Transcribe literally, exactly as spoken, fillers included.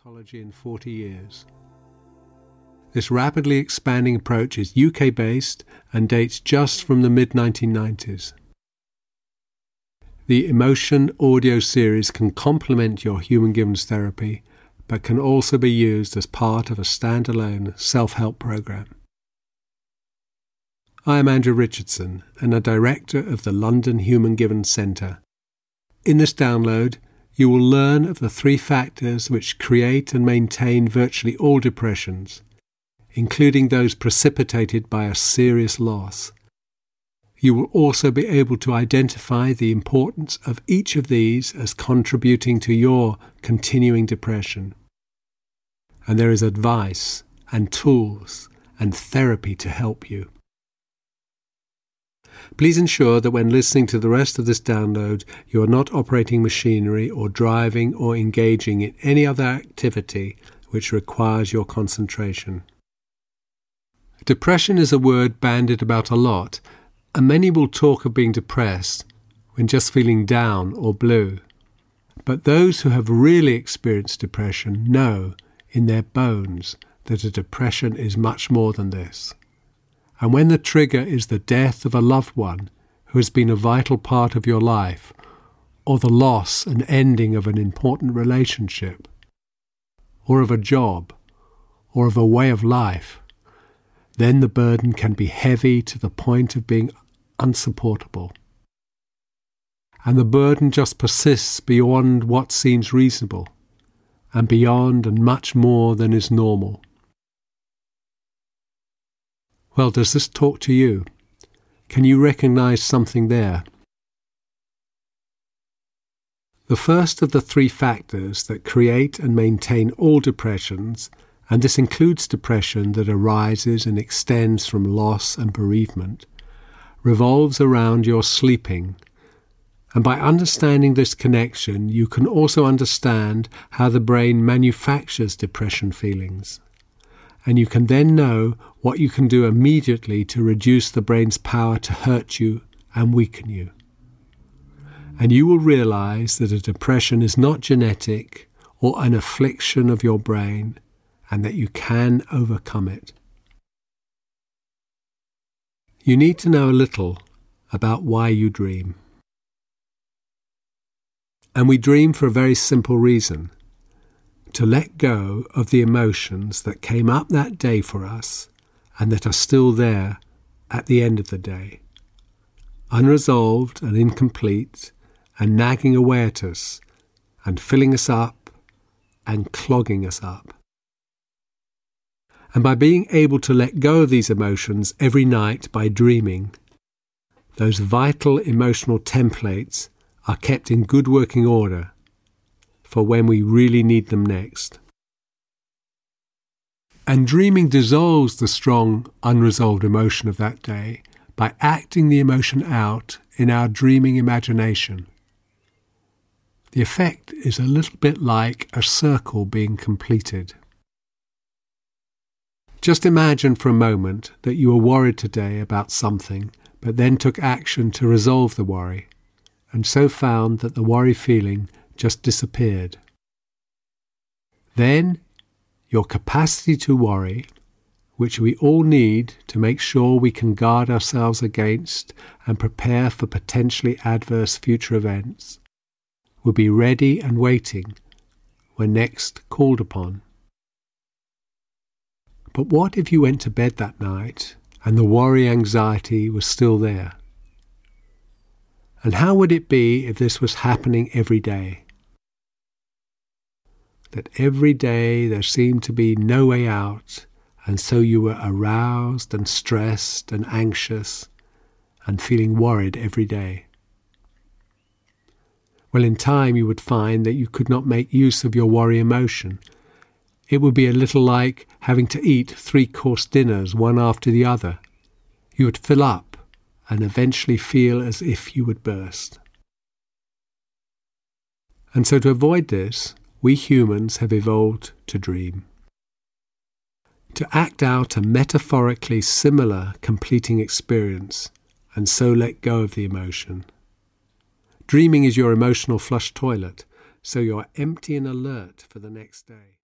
psychology in forty years. This rapidly expanding approach is U K-based and dates just from the mid nineteen nineties. The Emotion audio series can complement your Human Givens therapy, but can also be used as part of a standalone self-help program. I am Andrew Richardson and a director of the London Human Givens Centre. In this download, you will learn of the three factors which create and maintain virtually all depressions, including those precipitated by a serious loss. You will also be able to identify the importance of each of these as contributing to your continuing depression. And there is advice and tools and therapy to help you. Please ensure that when listening to the rest of this download, you are not operating machinery or driving or engaging in any other activity which requires your concentration. Depression is a word bandied about a lot, and many will talk of being depressed when just feeling down or blue. But those who have really experienced depression know in their bones that a depression is much more than this. And when the trigger is the death of a loved one who has been a vital part of your life, or the loss and ending of an important relationship, or of a job, or of a way of life, then the burden can be heavy to the point of being unsupportable. And the burden just persists beyond what seems reasonable, and beyond and much more than is normal. Well, does this talk to you? Can you recognize something there? The first of the three factors that create and maintain all depressions, and this includes depression that arises and extends from loss and bereavement, revolves around your sleeping. And by understanding this connection, you can also understand how the brain manufactures depression feelings. And you can then know what you can do immediately to reduce the brain's power to hurt you and weaken you. And you will realize that a depression is not genetic or an affliction of your brain, and that you can overcome it. You need to know a little about why you dream. And we dream for a very simple reason: to let go of the emotions that came up that day for us and that are still there at the end of the day, unresolved and incomplete and nagging away at us and filling us up and clogging us up. And by being able to let go of these emotions every night by dreaming, those vital emotional templates are kept in good working order for when we really need them next. And dreaming dissolves the strong, unresolved emotion of that day by acting the emotion out in our dreaming imagination. The effect is a little bit like a circle being completed. Just imagine for a moment that you were worried today about something, but then took action to resolve the worry, and so found that the worry feeling just disappeared. Then your capacity to worry, which we all need to make sure we can guard ourselves against and prepare for potentially adverse future events, will be ready and waiting when next called upon. But what if you went to bed that night and the worry anxiety was still there? And how would it be if this was happening every day? That every day there seemed to be no way out, and so you were aroused and stressed and anxious and feeling worried every day. Well, in time you would find that you could not make use of your worry emotion. It would be a little like having to eat three-course dinners one after the other. You would fill up and eventually feel as if you would burst. And so to avoid this, we humans have evolved to dream. To act out a metaphorically similar completing experience and so let go of the emotion. Dreaming is your emotional flush toilet, so you are empty and alert for the next day.